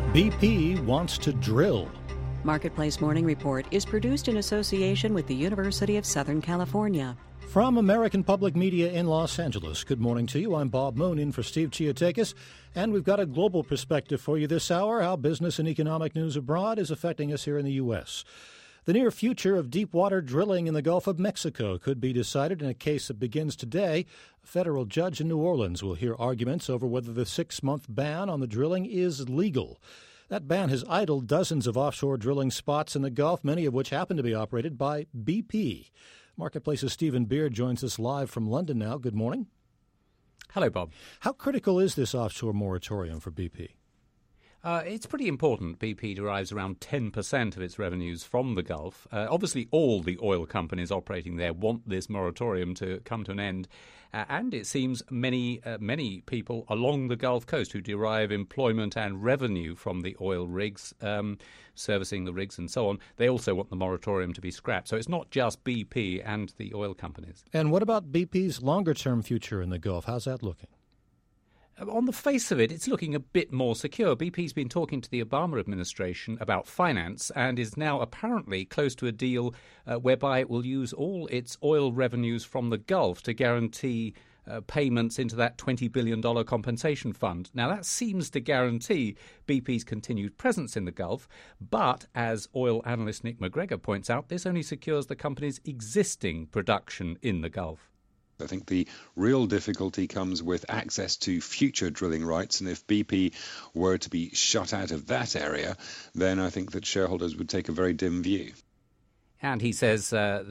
BP wants to drill. Marketplace Morning Report is produced in association with the University of Southern California. From American Public Media in Los Angeles, good morning to you. I'm Bob Moon in for Steve Chiotakis, and we've got a global perspective for you this hour, how business and economic news abroad is affecting us here in the U.S. The near future of deep water drilling in the Gulf of Mexico could be decided in a case that begins today. A federal judge in New Orleans will hear arguments over whether the 6-month ban on the drilling is legal. That ban has idled dozens of offshore drilling spots in the Gulf, many of which happen to be operated by BP. Marketplace's Stephen Beard joins us live from London now. Good morning. Hello, Bob. How critical is this offshore moratorium for BP? It's pretty important. BP derives around 10% of its revenues from the Gulf. Obviously, all the oil companies operating there want this moratorium to come to an end. And it seems many people along the Gulf Coast who derive employment and revenue from the oil rigs, servicing the rigs and so on, they also want the moratorium to be scrapped. So it's not just BP and the oil companies. And what about BP's longer-term future in the Gulf? How's that looking? On the face of it, it's looking a bit more secure. BP's been talking to the Obama administration about finance and is now apparently close to a deal whereby it will use all its oil revenues from the Gulf to guarantee payments into that $20 billion compensation fund. Now, that seems to guarantee BP's continued presence in the Gulf, but as oil analyst Nick McGregor points out, this only secures the company's existing production in the Gulf. I think the real difficulty comes with access to future drilling rights, and if BP were to be shut out of that area, then I think that shareholders would take a very dim view. And he says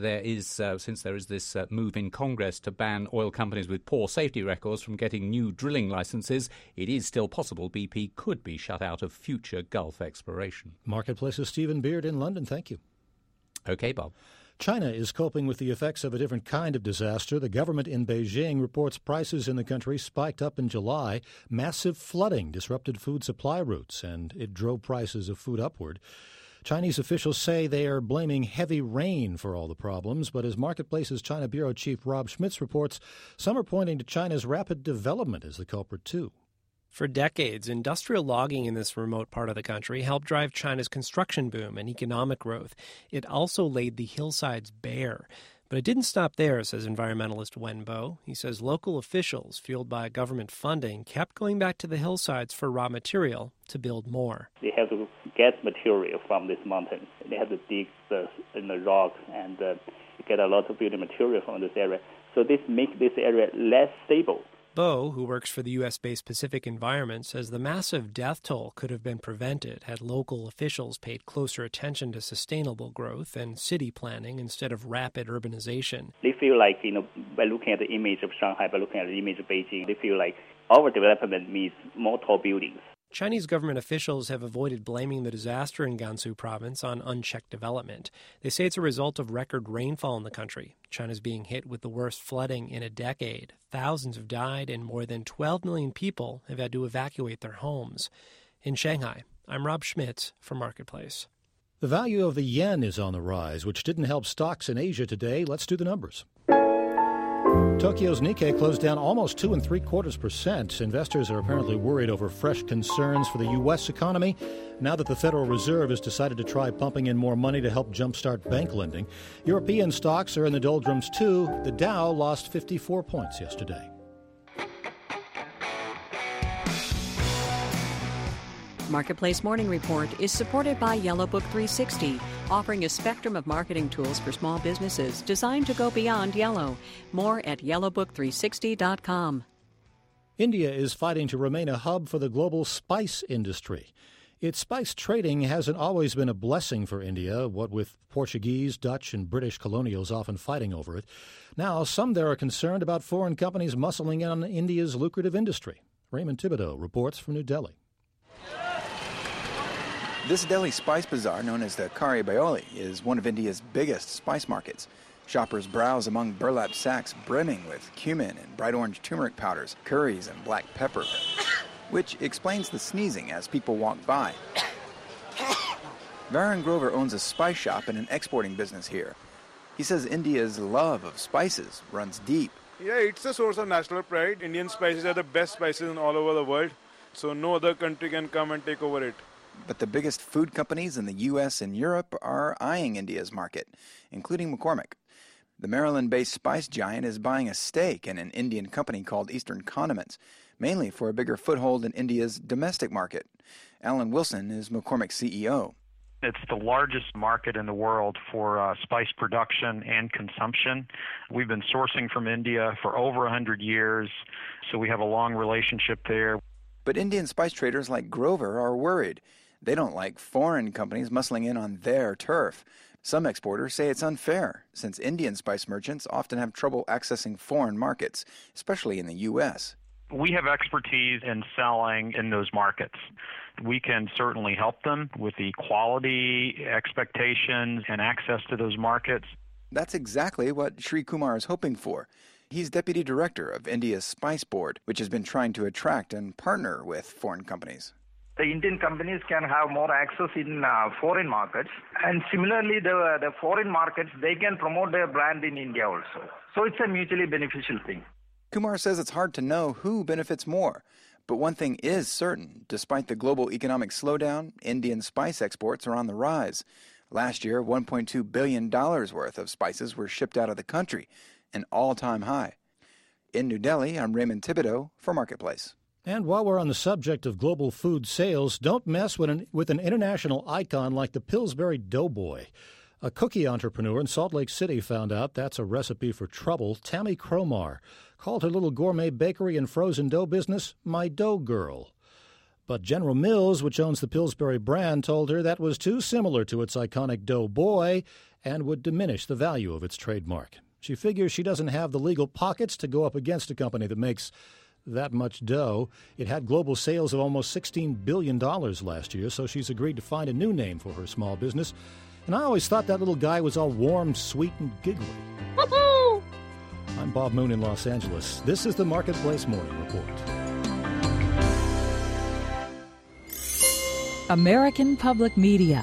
since there is this move in Congress to ban oil companies with poor safety records from getting new drilling licenses, it is still possible BP could be shut out of future Gulf exploration. Marketplace's Stephen Beard in London. Thank you. Okay, Bob. China is coping with the effects of a different kind of disaster. The government in Beijing reports prices in the country spiked up in July. Massive flooding disrupted food supply routes, and it drove prices of food upward. Chinese officials say they are blaming heavy rain for all the problems, but as Marketplace's China Bureau Chief Rob Schmitz reports, some are pointing to China's rapid development as the culprit, too. For decades, industrial logging in this remote part of the country helped drive China's construction boom and economic growth. It also laid the hillsides bare. But it didn't stop there, says environmentalist Wen Bo. He says local officials, fueled by government funding, kept going back to the hillsides for raw material to build more. They have to get material from this mountain. They have to dig in the rock and get a lot of building material from this area. So this makes this area less stable. Bo, who works for the U.S.-based Pacific Environment, says the massive death toll could have been prevented had local officials paid closer attention to sustainable growth and city planning instead of rapid urbanization. They feel like, by looking at the image of Shanghai, by looking at the image of Beijing, they feel like our development means more tall buildings. Chinese government officials have avoided blaming the disaster in Gansu province on unchecked development. They say it's a result of record rainfall in the country. China's being hit with the worst flooding in a decade. Thousands have died and more than 12 million people have had to evacuate their homes. In Shanghai, I'm Rob Schmitz for Marketplace. The value of the yen is on the rise, which didn't help stocks in Asia today. Let's do the numbers. Tokyo's Nikkei closed down almost 2.75%. Investors are apparently worried over fresh concerns for the U.S. economy now that the Federal Reserve has decided to try pumping in more money to help jumpstart bank lending. European stocks are in the doldrums, too. The Dow lost 54 points yesterday. Marketplace Morning Report is supported by Yellow Book 360, offering a spectrum of marketing tools for small businesses designed to go beyond yellow. More at yellowbook360.com. India is fighting to remain a hub for the global spice industry. Its spice trading hasn't always been a blessing for India, what with Portuguese, Dutch, and British colonials often fighting over it. Now, some there are concerned about foreign companies muscling in on India's lucrative industry. Raymond Thibodeau reports from New Delhi. This Delhi spice bazaar, known as the Kari Baoli, is one of India's biggest spice markets. Shoppers browse among burlap sacks brimming with cumin and bright orange turmeric powders, curries, and black pepper, which explains the sneezing as people walk by. Varun Grover owns a spice shop and an exporting business here. He says India's love of spices runs deep. Yeah, it's a source of national pride. Indian spices are the best spices in all over the world, so no other country can come and take over it. But the biggest food companies in the U.S. and Europe are eyeing India's market, including McCormick. The Maryland-based spice giant is buying a stake in an Indian company called Eastern Condiments, mainly for a bigger foothold in India's domestic market. Alan Wilson is McCormick's CEO. It's the largest market in the world for spice production and consumption. We've been sourcing from India for over 100 years, so we have a long relationship there. But Indian spice traders like Grover are worried. They don't like foreign companies muscling in on their turf. Some exporters say it's unfair, since Indian spice merchants often have trouble accessing foreign markets, especially in the U.S. We have expertise in selling in those markets. We can certainly help them with the quality expectations and access to those markets. That's exactly what Sri Kumar is hoping for. He's deputy director of India's Spice Board, which has been trying to attract and partner with foreign companies. The Indian companies can have more access in foreign markets. And similarly, the foreign markets, they can promote their brand in India also. So it's a mutually beneficial thing. Kumar says it's hard to know who benefits more. But one thing is certain. Despite the global economic slowdown, Indian spice exports are on the rise. Last year, $1.2 billion worth of spices were shipped out of the country, an all-time high. In New Delhi, I'm Raymond Thibodeau for Marketplace. And while we're on the subject of global food sales, don't mess with an international icon like the Pillsbury Doughboy. A cookie entrepreneur in Salt Lake City found out that's a recipe for trouble. Tammy Cromar called her little gourmet bakery and frozen dough business My Dough Girl. But General Mills, which owns the Pillsbury brand, told her that was too similar to its iconic Dough Boy and would diminish the value of its trademark. She figures she doesn't have the legal pockets to go up against a company that makes that much dough. It had global sales of almost $16 billion last year, so she's agreed to find a new name for her small business. And I always thought that little guy was all warm, sweet, and giggly. Woo-hoo! I'm Bob Moon in Los Angeles. This is the Marketplace Morning Report. American Public Media.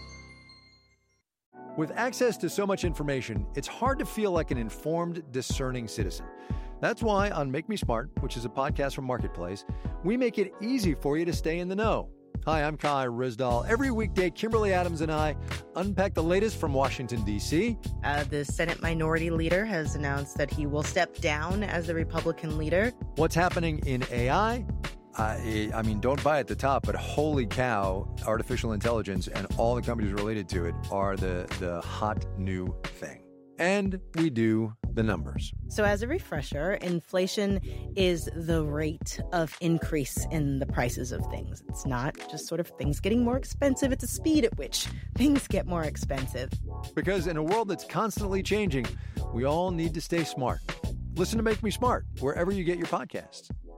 With access to so much information, it's hard to feel like an informed, discerning citizen. That's why on Make Me Smart, which is a podcast from Marketplace, we make it easy for you to stay in the know. Hi, I'm Kai Rizdal. Every weekday, Kimberly Adams and I unpack the latest from Washington, D.C. The Senate Minority Leader has announced that he will step down as the Republican leader. What's happening in AI? I mean, don't buy at the top, but holy cow, artificial intelligence and all the companies related to it are the hot new thing. And we do the numbers. So as a refresher, inflation is the rate of increase in the prices of things. It's not just sort of things getting more expensive. It's the speed at which things get more expensive. Because in a world that's constantly changing, we all need to stay smart. Listen to Make Me Smart wherever you get your podcasts.